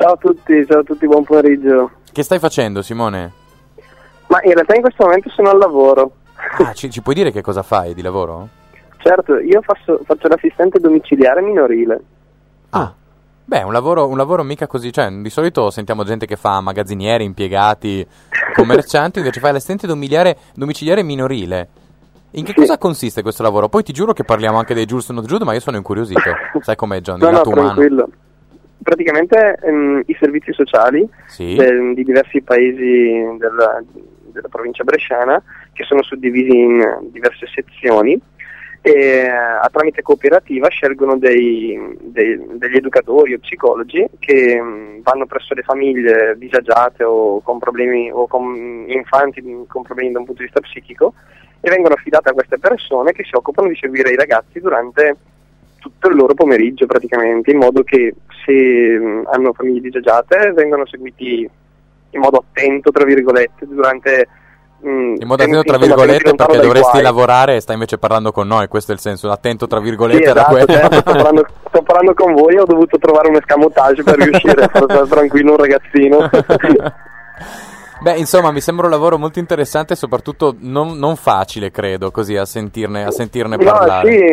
Ciao a tutti, buon pomeriggio. Che stai facendo, Simone? Ma in realtà in questo momento sono al lavoro. Ah, ci puoi dire che cosa fai di lavoro? Certo, io faccio l'assistente domiciliare minorile. Ah, beh, un lavoro mica così, cioè di solito sentiamo gente che fa magazzinieri, impiegati, commercianti, invece fai l'assistente domiciliare minorile. In che cosa consiste questo lavoro? Poi ti giuro che parliamo anche dei Jules Not Jude, ma io sono incuriosito. Sai com'è, John, il lato umano. Tranquillo. Praticamente i servizi sociali di diversi paesi della provincia bresciana, che sono suddivisi in diverse sezioni, e tramite cooperativa scelgono degli educatori o psicologi che vanno presso le famiglie disagiate o con problemi, o con infanti con problemi da un punto di vista psichico, e vengono affidate a queste persone che si occupano di seguire i ragazzi durante tutto il loro pomeriggio praticamente, in modo che se hanno famiglie disagiate vengono seguiti in modo attento, tra virgolette, durante... in modo attento, tra virgolette, perché dovresti lavorare e stai invece parlando con noi, questo è il senso, attento, tra virgolette, sì, da quello. Certo, sto parlando con voi, ho dovuto trovare un escamotage per riuscire a far stare tranquillo un ragazzino. Beh, insomma, mi sembra un lavoro molto interessante e soprattutto non facile, credo, così a sentirne parlare. Sì,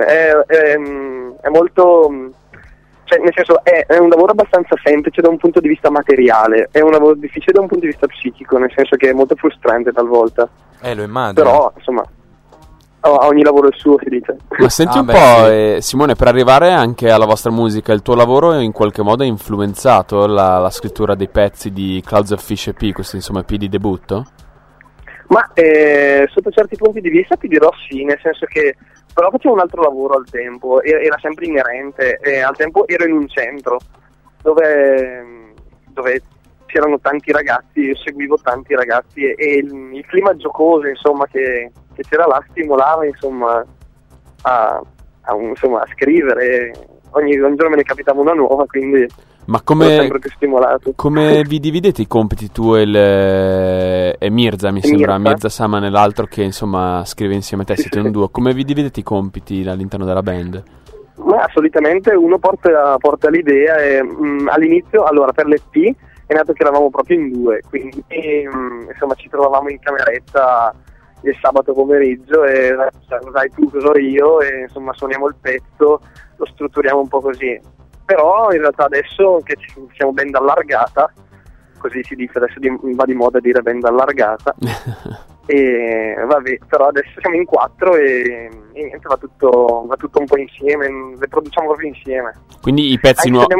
è molto... Cioè, nel senso, è un lavoro abbastanza semplice da un punto di vista materiale, è un lavoro difficile da un punto di vista psichico, nel senso che è molto frustrante talvolta. Lo immagino. Però, insomma, ogni lavoro è il suo, si dice. Ma senti sì. Simone, per arrivare anche alla vostra musica, il tuo lavoro in qualche modo ha influenzato la scrittura dei pezzi di Clouds of Fish EP, questo insomma EP di debutto? Ma sotto certi punti di vista ti dirò sì, nel senso che però facevo un altro lavoro al tempo, era sempre inerente, al tempo ero in un centro dove c'erano tanti ragazzi, seguivo tanti ragazzi e il clima giocoso, insomma, che c'era là stimolava, insomma, a scrivere. Ogni giorno me ne capitava una nuova, quindi ma ero sempre più stimolato. Come vi dividete i compiti tu e Mirza, mi sembra, Mirza Sama nell'altro, che insomma scrive insieme a te, siete un duo. Come vi dividete i compiti all'interno della band? Ma solitamente uno porta l'idea e all'inizio, allora per l'EP è nato che eravamo proprio in due, quindi insomma ci trovavamo in cameretta il sabato pomeriggio e sai tu cosa io, e insomma suoniamo il pezzo, lo strutturiamo un po' così. Però in realtà adesso che siamo band allargata, così si dice, adesso va di moda dire band allargata, e vabbè, però adesso siamo in 4 e niente, va tutto un po' insieme, le produciamo proprio insieme. Quindi i pezzi nuovi...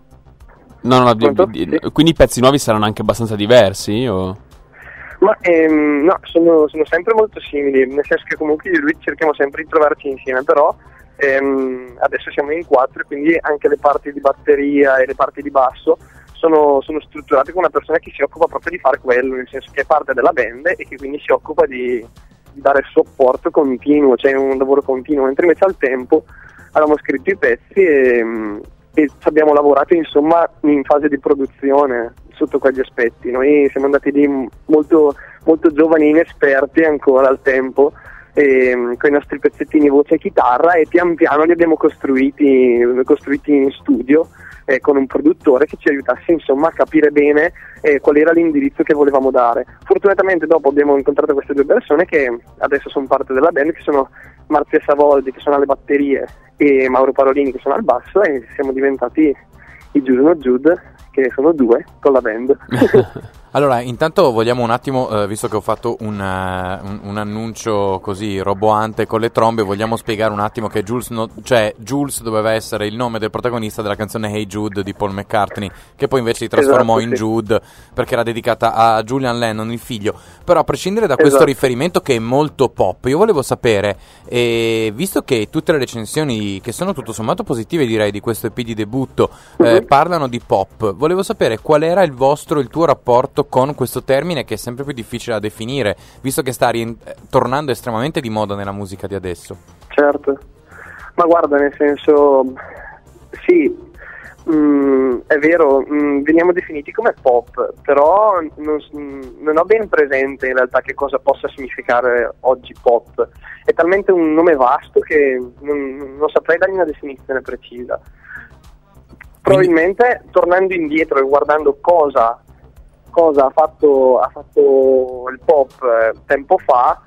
Quindi i pezzi nuovi saranno anche abbastanza diversi, o... Ma no, sono sempre molto simili, nel senso che comunque io e lui cerchiamo sempre di trovarci insieme, però adesso siamo in 4, quindi anche le parti di batteria e le parti di basso sono strutturate con una persona che si occupa proprio di fare quello, nel senso che è parte della band e che quindi si occupa di dare supporto continuo, cioè un lavoro continuo, mentre invece al tempo avevamo scritto i pezzi e abbiamo lavorato insomma in fase di produzione sotto quegli aspetti. Noi siamo andati lì molto, molto giovani e inesperti ancora al tempo, con i nostri pezzettini voce e chitarra, e pian piano li abbiamo costruiti in studio con un produttore che ci aiutasse insomma a capire bene qual era l'indirizzo che volevamo dare. Fortunatamente dopo abbiamo incontrato queste due persone che adesso sono parte della band, che sono Marzia Savoldi, che sono alle batterie, e Mauro Parolini, che sono al basso, e siamo diventati i Jules Not Jude, che sono 2 con la band. Allora, intanto vogliamo un attimo, visto che ho fatto un annuncio così roboante con le trombe, vogliamo spiegare un attimo che Jules doveva essere il nome del protagonista della canzone Hey Jude di Paul McCartney, che poi invece si trasformò in Jude perché era dedicata a Julian Lennon, il figlio. Però a prescindere da questo riferimento che è molto pop, io volevo sapere, visto che tutte le recensioni, che sono tutto sommato positive direi, di questo EP di debutto, parlano di pop, volevo sapere qual era il tuo rapporto con questo termine, che è sempre più difficile da definire, visto che sta tornando estremamente di moda nella musica di adesso. Certo, ma guarda, nel senso, sì, è vero, veniamo definiti come pop, però non ho ben presente in realtà che cosa possa significare oggi pop. È talmente un nome vasto che non saprei dargli una definizione precisa. probabilmente tornando indietro e guardando cosa ha fatto il pop tempo fa,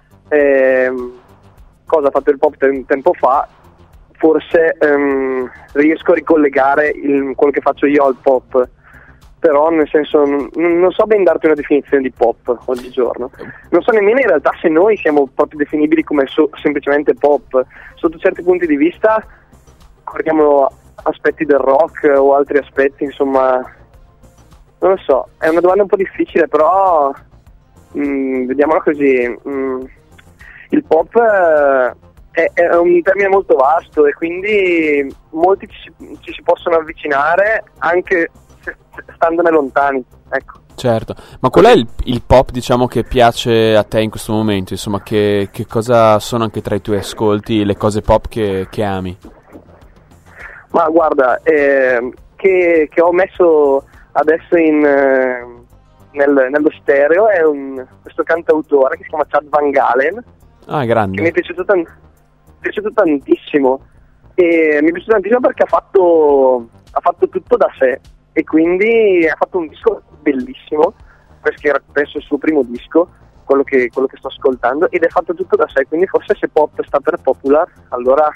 forse riesco a ricollegare quello che faccio io al pop, però nel senso non so ben darti una definizione di pop oggigiorno, non so nemmeno in realtà se noi siamo proprio definibili come semplicemente pop. Sotto certi punti di vista guardiamo aspetti del rock o altri aspetti, insomma non lo so, è una domanda un po' difficile, però vediamola così. Il pop è un termine molto vasto e quindi molti ci si possono avvicinare anche standone lontani, ecco. Certo, ma qual è il pop, diciamo, che piace a te in questo momento? Insomma, che cosa sono anche tra i tuoi ascolti le cose pop che ami? Ma guarda, che ho messo adesso nello stereo è questo cantautore che si chiama Chad Van Galen. Ah, grande. Che mi è piaciuto tantissimo, e mi è piaciuto tantissimo perché ha fatto tutto da sé, e quindi ha fatto un disco bellissimo, questo era penso il suo primo disco, quello che sto ascoltando, ed è fatto tutto da sé, quindi forse se pop sta per popular, allora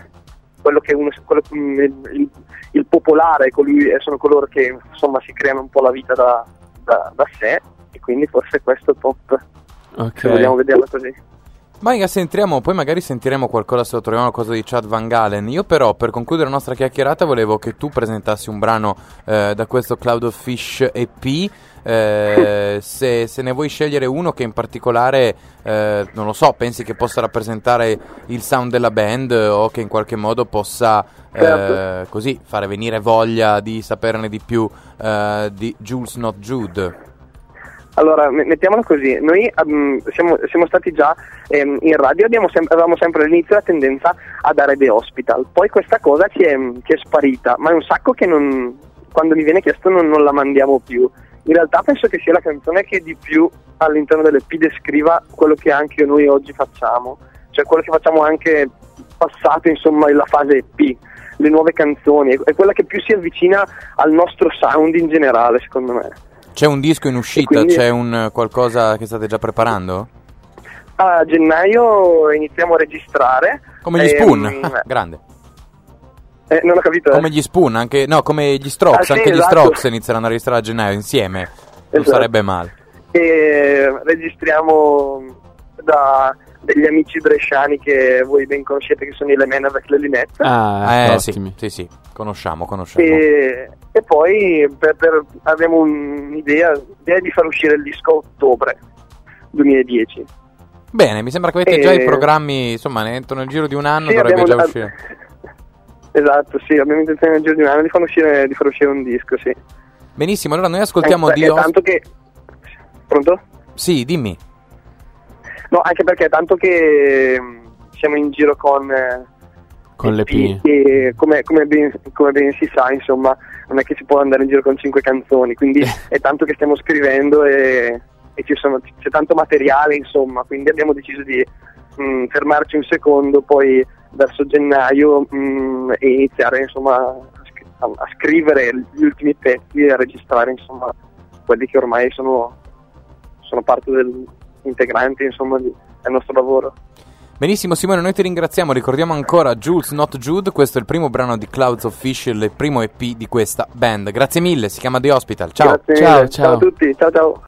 il popolare sono coloro che insomma si creano un po' la vita da sé, e quindi forse questo è pop, se vogliamo vederlo così. Poi magari sentiremo qualcosa se lo troviamo, qualcosa di Chad Van Galen. Io però, per concludere la nostra chiacchierata, volevo che tu presentassi un brano da questo Cloud of Fish EP, se ne vuoi scegliere uno che in particolare, non lo so, pensi che possa rappresentare il sound della band, o che in qualche modo possa così fare venire voglia di saperne di più di Jules Not Jude. Allora, mettiamola così, noi siamo stati già in radio, avevamo sempre all'inizio la tendenza a dare The Hospital, poi questa cosa ci è sparita, ma è un sacco che quando mi viene chiesto non la mandiamo più. In realtà penso che sia la canzone che di più all'interno dell'EP descriva quello che anche noi oggi facciamo, cioè quello che facciamo anche passato, insomma, la fase EP, le nuove canzoni, è quella che più si avvicina al nostro sound in generale, secondo me. C'è un disco in uscita? Quindi, c'è un qualcosa che state già preparando? A gennaio iniziamo a registrare. Come gli Spoon? Grande. Non ho capito. Come gli Spoon, come gli Strokes, sì, anche esatto. Gli Strokes inizieranno a registrare a gennaio insieme. Non sarebbe male. E registriamo da degli amici bresciani che voi ben conoscete, che sono i Le Men avec le Lunettes. Sì, conosciamo. E poi abbiamo un'idea di far uscire il disco a ottobre 2010. Bene, mi sembra che avete già i programmi, insomma, entro nel giro di un anno dovrebbe già uscire. Esatto, sì, abbiamo intenzione nel giro di un anno di far uscire un disco, sì. Benissimo, allora noi ascoltiamo tanto che... Pronto? Sì, dimmi. No, anche perché tanto che siamo in giro con l'EP, e come ben si sa, insomma, non è che si può andare in giro con 5 canzoni, quindi è tanto che stiamo scrivendo e c'è tanto materiale, insomma, quindi abbiamo deciso di fermarci un secondo, poi verso gennaio e iniziare, insomma, a scrivere gli ultimi pezzi e a registrare, insomma, quelli che ormai sono parte integrante, insomma, del nostro lavoro. Benissimo Simone, noi ti ringraziamo, ricordiamo ancora Jules Not Jude, questo è il primo brano di Clouds of Fish, il primo EP di questa band. Grazie mille, si chiama The Hospital. Ciao. Ciao a tutti, ciao.